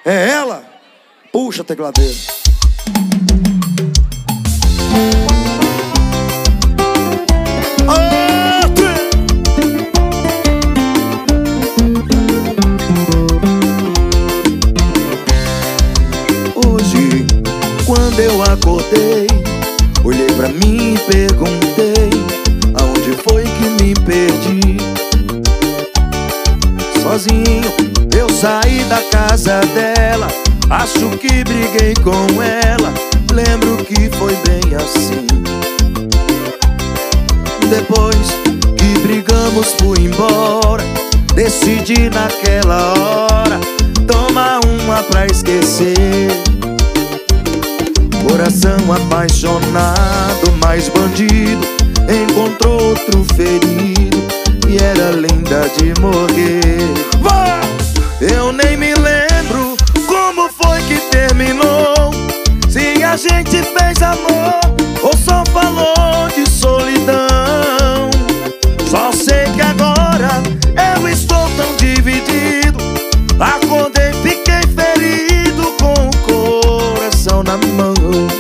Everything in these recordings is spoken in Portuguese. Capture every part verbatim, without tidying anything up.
É ela? Puxa, tecladeiro. Hoje, quando eu acordei, olhei pra mim e perguntei: aonde foi que me perdi? Sozinho eu saí da casa dela, acho que briguei com ela, lembro que foi bem assim. Depois que brigamos fui embora, decidi naquela hora tomar uma pra esquecer. Coração apaixonado, mais bandido, encontrou outro ferido e era linda de morrer. Eu nem me lembro como foi que terminou, se a gente fez amor ou só falou de solidão. Só sei que agora eu estou tão dividido, acordei, fiquei ferido com o coração na mão.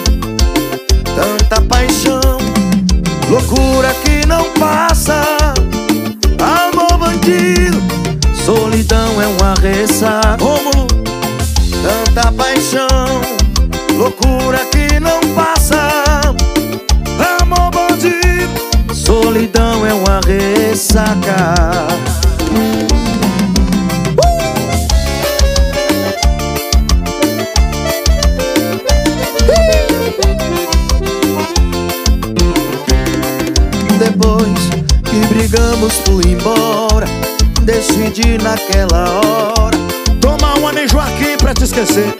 Tanta paixão, loucura que não passa, amor bandido, solidão é uma ressaca. Como tanta paixão, loucura que não passa, amor bandido, solidão é uma ressaca. Depois que brigamos fui embora, decidi naquela hora tomar uma nem Joaquim pra te esquecer.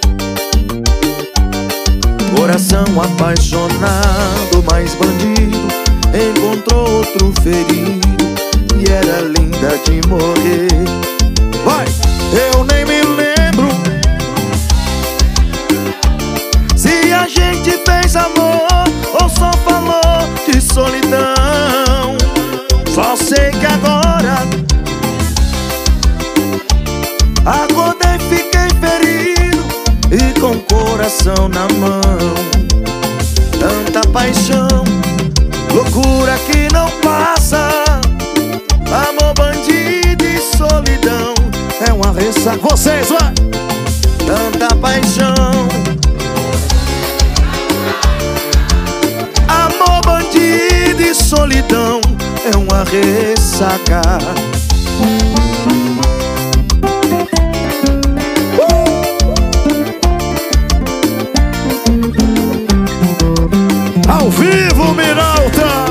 Coração apaixonado, mais bandido, encontrou outro ferido e era linda de morrer. Vai! Eu nem me lembro se a gente fez amor ou só falou de solidão. Só sei que agora acordei, fiquei ferido e com o coração na mão. Tanta paixão, loucura que não passa, amor bandido e solidão é uma ressaca. Vocês, vai! Tanta paixão, amor bandido e solidão é uma ressaca. Ao vivo, Miralta!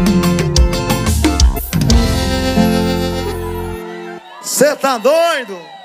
Cê tá doido?